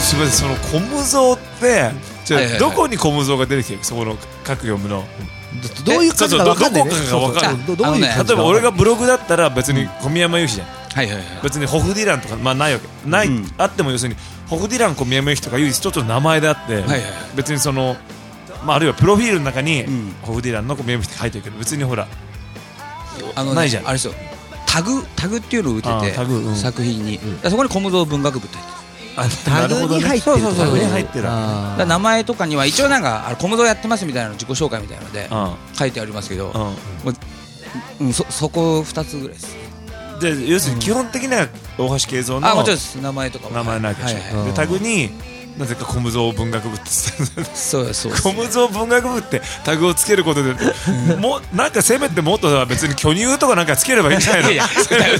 すみません、そのコムゾーってじゃあどこにコムゾーが出てきてるそこの各読むのどういう感じか分かんないね。 どこかが分かる。 どういう感じか例えば俺がブログだったら別に小宮山由紀じゃん。 はいはいはい。 別にホフディランとかまあないわけない、あっても要するにホフディラン小宮山由紀とかいう一つの名前であって、 はいはい、 別にそのまああるいはプロフィールの中に、ホフディランの小宮山由紀って書いてるけど別にほらないじゃん。 あれですよ、タグっていうのを打ってて、作品に、そこにコムゾー文学部って入ってる。 タグに入ってる。 タグに入ってる。 名前とかには一応なんかコムゾーやってますみたいなの自己紹介みたいなので書いてありますけど、そこ2つぐらいです。 で要するに基本的には大橋慶三のもちろんです。名前とか名前なわけでしょ。でタグになぜかコムゾー文学部ってそうです。 コムゾー文学部ってタグをつけることでもうなんかせめてもっとは別に巨乳とかなんかつければいいんじゃないの。なんか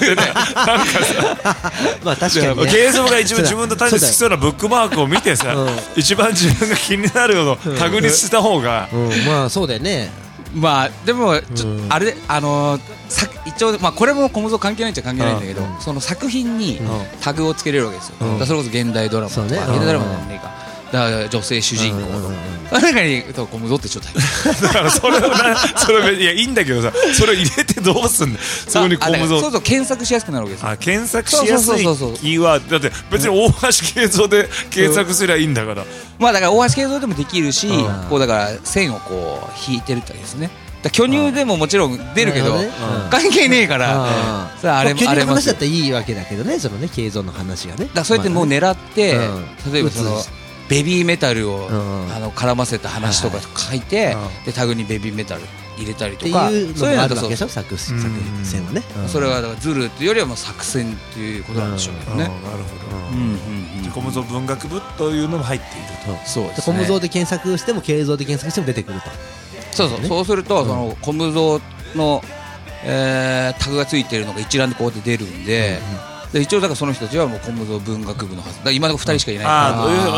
さまあ確かにね、 慶三が一番自分の単に好きそうなブックマークを見てさ、一番自分が気になるようなタグにした方が、 まあそうだよね。 まあでもあれ一応まあこれもコムゾー関係ないっちゃ関係ないんだけど、その作品にタグをつけれるわけですよ。それこそ現代ドラマとか、現代ドラマなんでか、だから女性主人公とか、その中にコムゾーってちょっとだからそれいやいいんだけどさ、それ入れてどうすんの。そこにコムゾーそう検索しやすくなるわけですよ。 検索しやすいキーワードだって別に大橋慶三で検索すりゃいいんだから。 まあだから大橋慶三でもできるし、こうだから線をこう引いてるってわけですね。巨乳でももちろん出るけど関係ねえから、 あれ巨乳の話だったらいいわけだけどね、そのね慶三の話がね。 だそうやってもう狙って例えばそのベビーメタルを絡ませた話とか書いて、でタグにベビーメタル入れたりとか、そういうのあるわけでしょ、作戦はね。それはだからズルっていうよりはもう作戦っていうことなんでしょうけどね。なるほど。コムゾー文学部というのも入っていると。 そうですね。 コムゾーで検索しても慶三で検索しても出てくると。 そうするとそのコムゾーのタグがついてるのが一覧でこうやって出るんで、一応だからその人たちはもうコムゾー文学部のはずだ。今のところ2人しかいないから。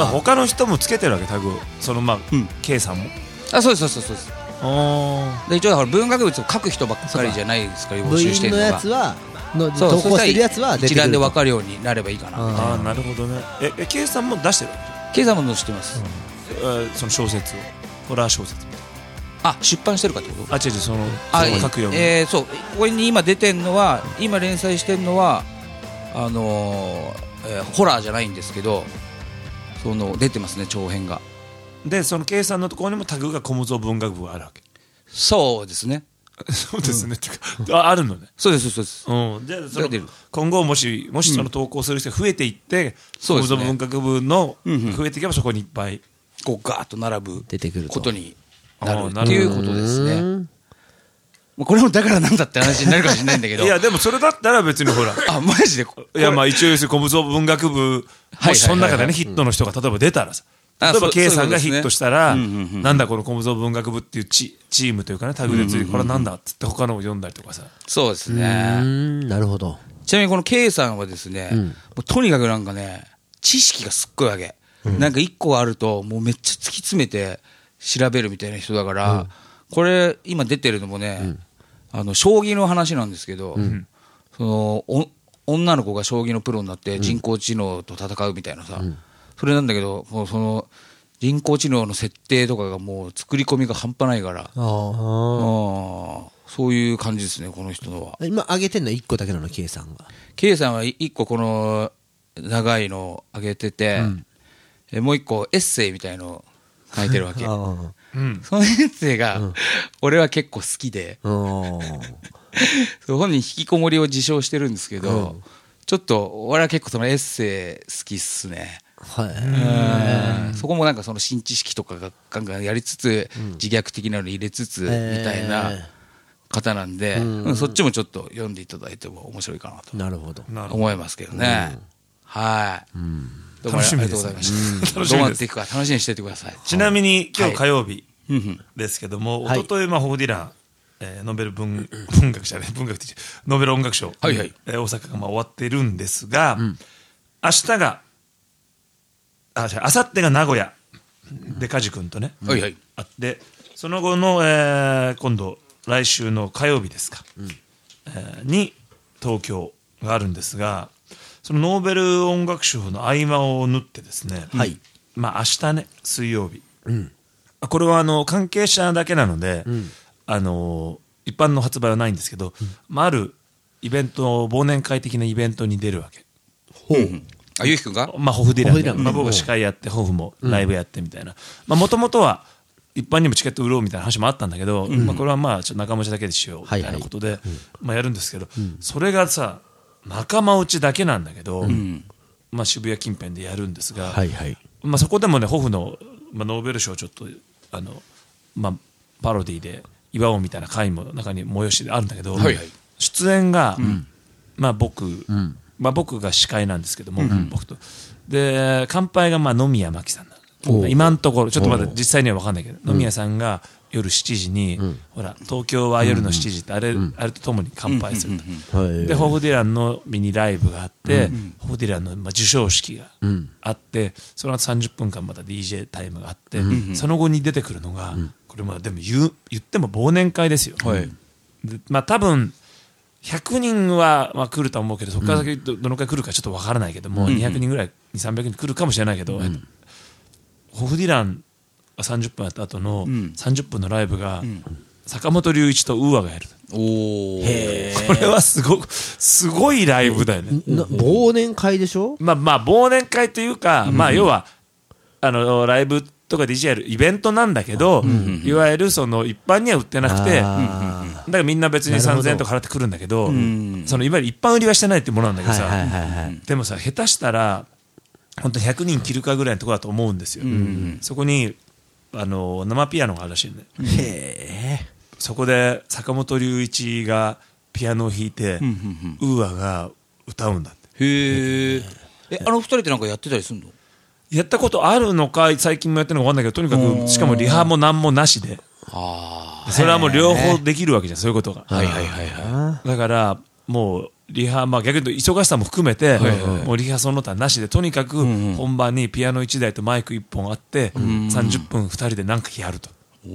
他の人もつけてるわけタグを。そのまあ K さんも。 そうです。で一応だから文学部って書く人ばっかりじゃないですから、募集してるのが。 部員のやつは投稿してるやつは一覧で分かるようになればいいかな。 なるほどね。K さんも出してるわけ。K さんも出してます。 その小説をホラー小説。 出版してるかってこと？ 違うその書くように。 そうここに今出てるのは今連載してるのはホラーじゃないんですけど、その出てますね長編が。 でその K さんのところにもタグがコムゾー文学部があるわけ。 そうですね。 そうですねっていうかあるのね。 そうです。 じゃあその今後もしその投稿する人が増えていってコムゾー文学部の増えていけばそこにいっぱいこうガーッと並ぶ出てくることになるっていうことですね。これもだからなんだって話になるかもしれないんだけど。 いやでもそれだったら別にほらマジでいやまあ一応コムゾー文学部もしその中でねヒットの人が例えば出たらさ、例えば K さんがヒットしたらなんだこのコムゾー文学部っていうチームというかねタグでついてこれなんだっつって他のを読んだりとかさ。 そうですね。 なるほど。 ちなみにこの K さんはですね、もうとにかくなんかね知識がすっごいわけ。なんか一個あるともうめっちゃ突き詰めて調べるみたいな人だから、これ今出てるのもね、将棋の話なんですけど、その女の子が将棋のプロになって人工知能と戦うみたいなさ、それなんだけどもうその人工知能の設定とかがもう作り込みが半端ないから、そういう感じですねこの人のは。 今上げてんの1個だけなの K さんが。 K さんは1個この長いのを上げてて、もう1個エッセイみたいのを書いてるわけ。そのエッセイが俺は結構好きで、本人引きこもりを自称してるんですけど、ちょっと俺は結構そのエッセイ好きっすね。そこもなんかその新知識とかがガンガンやりつつ、自虐的なの入れつつみたいな方なんで、そっちもちょっと読んでいただいても面白いかなと思いますけどね。はい、どうもありがとうございました。どうなっていくか楽しみにしていてください。 ちなみに今日火曜日ですけども、一昨日ホフディランノーベル文学じゃない文学ってノーベル音楽賞、大阪が終わっているんですが、明日が明後日が名古屋で梶君とね、あってその後の、今度来週の火曜日ですか、に東京があるんですが、 そのノーベル音楽賞の合間を縫ってですね、 はい。 まあ明日ね、水曜日。これは関係者だけなので、一般の発売はないんですけど、まああるイベント、忘年会的なイベントに出るわけ。 ほう。あ、ゆうきくんがまあホフディラン。まあ僕司会やって、ホフもライブやってみたいな。まあもともとは、一般にもチケット売ろうみたいな話もあったんだけど、まあこれはまあちょっと仲間内だけでしようみたいなことで、まあやるんですけど、それがさ、仲間内だけなんだけど、まあ渋谷近辺でやるんですが、まあそこでもね、ホフの、まあ、ノーベル賞をちょっと、まあパロディで祝おうみたいな会も中に催しであるんだけど、出演が、まあ僕が司会なんですけども、僕と。で、乾杯がまあ野宮真紀さんなん今のところ、ちょっとまだ実際には分かんないけど、野宮さんが夜7時に、ほら、東京は夜の7時ってあれとともに乾杯すると。で、ホフディランのミニライブがあって、ホフディランの授賞式があって、その後30分間また DJ タイムがあって、その後に出てくるのが、これまあでも言っても忘年会ですよ。まあ多分、100人はまあ来ると思うけど、そこから先どのくらい来るかちょっと分からないけども、200人ぐらい、200、300人来るかもしれないけど、ホフディランが30分やった後の30分のライブが坂本龍一とウーアがやる。これはすごいライブだよね。 忘年会でしょ。 まあ忘年会というか、まあ要はライブとか DJ やるイベントなんだけど、いわゆるその一般には売ってなくて、だからみんな別に3000円とか払ってくるんだけど、そのいわゆる一般売りはしてないってものなんだけどさ、でもさ下手したら本当に100人切るかぐらいのところだと思うんですよ。そこに生ピアノがあるらしいんで、そこで坂本龍一がピアノを弾いて、ウーアが歌うんだって。 へえ。二人ってなんかやってたりするの？ やったことあるのか最近もやってるのか分かんないけど、とにかくしかもリハも何もなしで、それはもう両方できるわけじゃん、そういうことが。だからもうリハ、まあ逆に言うと忙しさも含めて、もうリハその他なしで、とにかく本番にピアノ1台とマイク1本あって、30分2人で何かやると。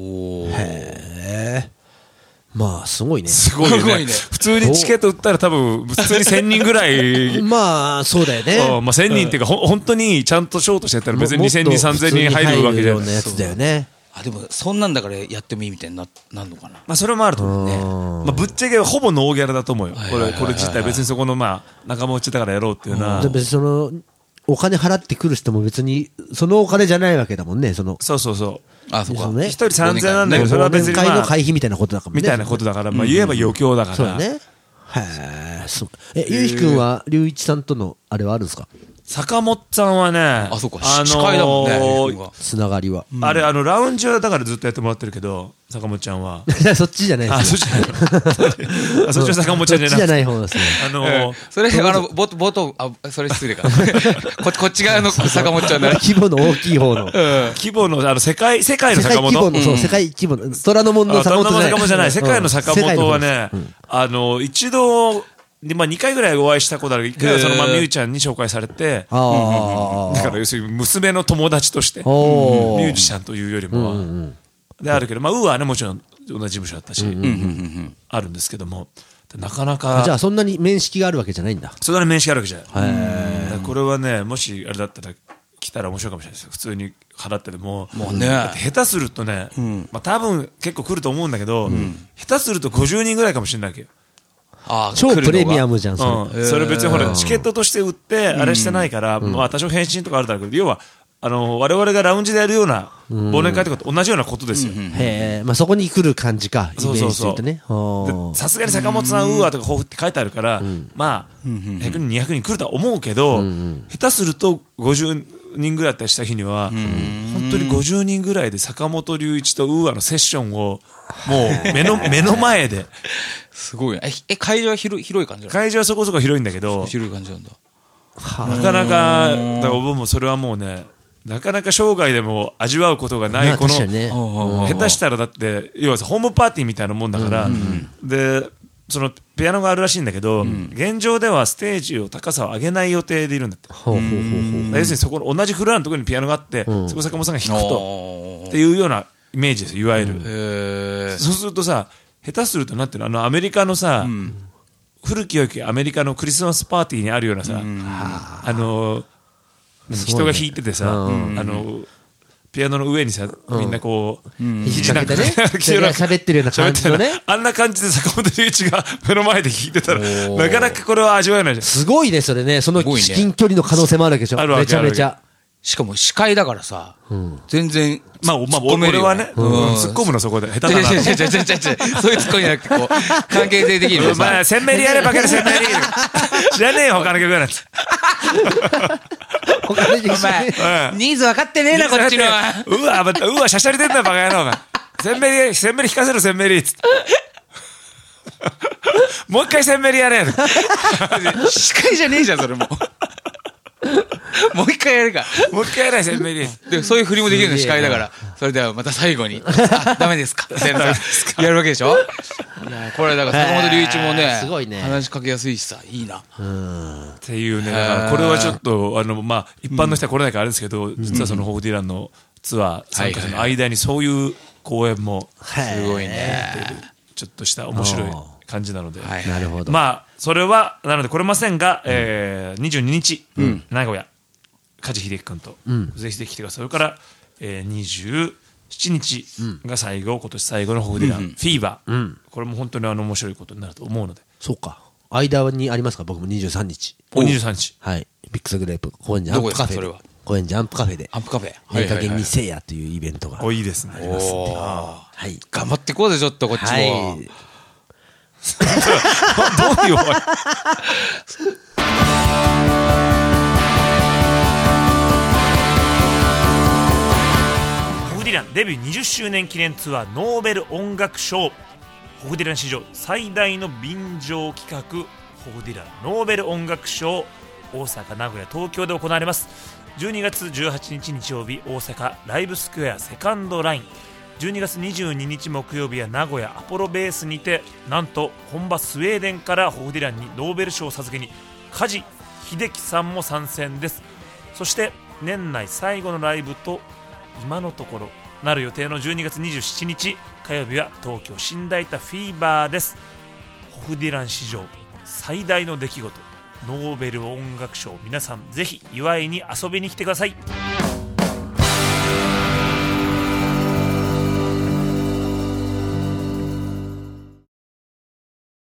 へえ。まあすごいね。 すごいね。普通にチケット売ったら多分普通に1000人ぐらい。 まあそうだよね。 まあ1000人っていうか本当にちゃんとショートしてやったら別に2000人3000人入るわけじゃない。 やつだよね。 でもそんなんだからやってもいいみたいになんのかな。 まあそれもあると思うね。まあぶっちゃけほぼノーギャラだと思うよ。これ自体別にそこのまあ仲間内だからやろうっていうのは。 別にそのお金払ってくる人も別にそのお金じゃないわけだもんね。そう。 あ、そうか。 一人3000円なんだけど、それは別に忘年会の会費みたいなことだからね。 みたいなことだから、まあ言えば余興だから。 そうだね。へえ。ゆうひくんは龍一さんとのあれはあるんですか？ 坂本さんはね、 そうか、司会だもんね。 つながりは。 あれ、ラウンジはだからずっとやってもらってるけど、坂本ちゃんは。 そっちじゃないですよ。 そっちは坂本ちゃんじゃなくて。 そっちじゃない方ですね。 それ、冒頭、それ失礼かな。こっち側の坂本ちゃんだ。 規模の大きい方の。 規模の、世界の坂本。 世界規模の、虎ノ門の坂本じゃない。世界の坂本はね、一度、まあ2回ぐらいお会いしたことあるけど、1回はそのまあみゆちゃんに紹介されて、だから要するに娘の友達として、ミュージシャンというよりもは、であるけど、まあウーはねもちろん同じ事務所だったし、あるんですけども、なかなか。 じゃあそんなに面識があるわけじゃないんだ。 そんなに面識があるわけじゃない。これはね、もしあれだったら来たら面白いかもしれないですよ。普通に払ってでも。 もうね。 だって下手するとね、まあ多分結構来ると思うんだけど、下手すると50人ぐらいかもしれないわけよ。 超プレミアムじゃん、 それ別にほら、チケットとして売って、あれしてないから、まあ多少返信とかあるだろうけど、要は、我々がラウンジでやるような忘年会とかと同じようなことですよ。 へえ、まあそこに来る感じか、イメージとね。 さすがに坂本さん、ウーアとか抱負って書いてあるから、まあ、100人、200人来るとは思うけど、下手すると50人ぐらいだったりした日には、本当に50人ぐらいで坂本龍一とウーアのセッションを、もう目の前で。 すごいね。会場は広い感じなの？ 会場はそこそこ広いんだけど、 広い感じなんだ。 なかなか、だから僕もそれはもうね、なかなか生涯でも味わうことがない、この、下手したらだって、要はホームパーティーみたいなもんだから、で、そのピアノがあるらしいんだけど、現状ではステージを高さを上げない予定でいるんだって。要するにそこの同じフロアのところにピアノがあって、そこ坂本さんが弾くと、っていうようなイメージですよ、いわゆる。そうするとさ、下手するとなんていうの、アメリカのさ、 古き良きアメリカのクリスマスパーティーにあるようなさ、人が弾いててさ、ピアノの上にさ、みんなこう、 肘掛けてね、喋ってるような感じのね。 あんな感じで坂本龍一が目の前で弾いてたら、なかなかこれは味わえないじゃん。 すごいね、それね。その至近距離の可能性もあるわけでしょ。めちゃめちゃ。 しかも司会だからさ、全然、 俺はね、突っ込むのそこで、下手だな。そういう突っ込みじゃなくて、こう、関係性的にもさ。 センメリやればかるセンメリ知らねえよ、他の曲なんて。 お前、ニーズ分かってねえな、こっちのは。 うわ、しゃしゃり出んな、バカ野郎が。センメリ弾かせろ、センメリつって。もう一回センメリやれ。 司会じゃねえじゃん、それも。もう一回やるか。 もう一回やらない、センメリ。 で、そういう振りもできるの、司会だから。それではまた最後に。ダメですかみたいなやるわけでしょ。いや、これだから坂本龍一もね、 すごいね。 話しかけやすいしさ、いいな。 っていうね、だからこれはちょっと、一般の人は来れないからあれですけど、実はそのホーディランのツアー参加者の間にそういう公演も、 すごいね。 ちょっとした面白い感じなので。 なるほど。 それは、なので来れませんが、22日、名古屋、梶秀樹君と、ぜひぜひ来てください。それから、27日が今年最後のホーディラン、フィーバー。これも本当に面白いことになると思うので。 そうか。間にありますか？僕も23日。 23日。 はい。ビックスグレープ、高円寺アンプカフェで。高円寺アンプカフェで。 アンプカフェ。 いい加減にせいやというイベントが。 いいですね。 ありますんで。はい。 頑張っていこうぜ、ちょっとこっちも。はい。 どういうホフディランデビュー20周年記念ツアーノーベル音楽賞。ホフディラン史上最大の便乗企画、ホフディランノーベル音楽賞、大阪、名古屋、東京で行われます。12月18日日曜日、大阪ライブスクエアセカンドライン。12月22日木曜日は名古屋アポロベースにて、なんと本場スウェーデンからホフディランにノーベル賞を授けに梶秀樹さんも参戦です。そして年内最後のライブと今のところなる予定の12月27日火曜日は東京新大田フィーバーです。ホフディラン史上最大の出来事、ノーベル音楽賞、皆さんぜひ祝いに遊びに来てください。